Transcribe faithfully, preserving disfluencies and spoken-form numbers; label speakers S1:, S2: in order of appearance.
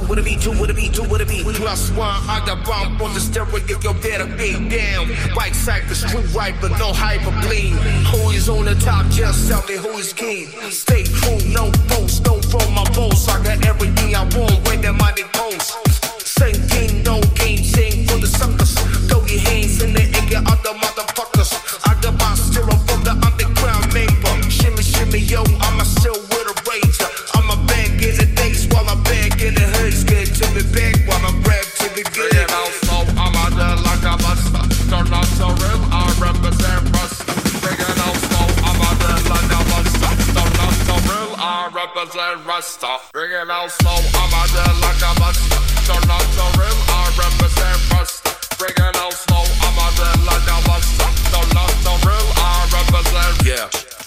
S1: with a beat, two with a beat, two with a beat. Plus one, I got bomb on the stereo, you better be down. Right side, the street right, but no hyper bleed. Who is on the top, just tell me who is king. Stay cool, no boast, don't throw my balls. I got everything I want when the money goes. Same thing, no game, sing for the suckers. Throw your hands in the air, get other motherfuckers. I got my stereo from the underground member. Shimmy, shimmy, yo, I'm a still with a razor. I'm a bag in the days while I'm back in the hoods. Get to me back while I'm rap to me good.
S2: Bring it out slow, I'm out there like a buster. Turn up so real, I represent Buster. Bring it out slow, I'm out there like a buster. Turn up so real, I represent Buster. Bring it out slow, I'm out there like a buster. Turn up so real, I represent Buster. Bring it out slow, I'm out there like a buster. Turn up so real, I represent.
S1: Yeah.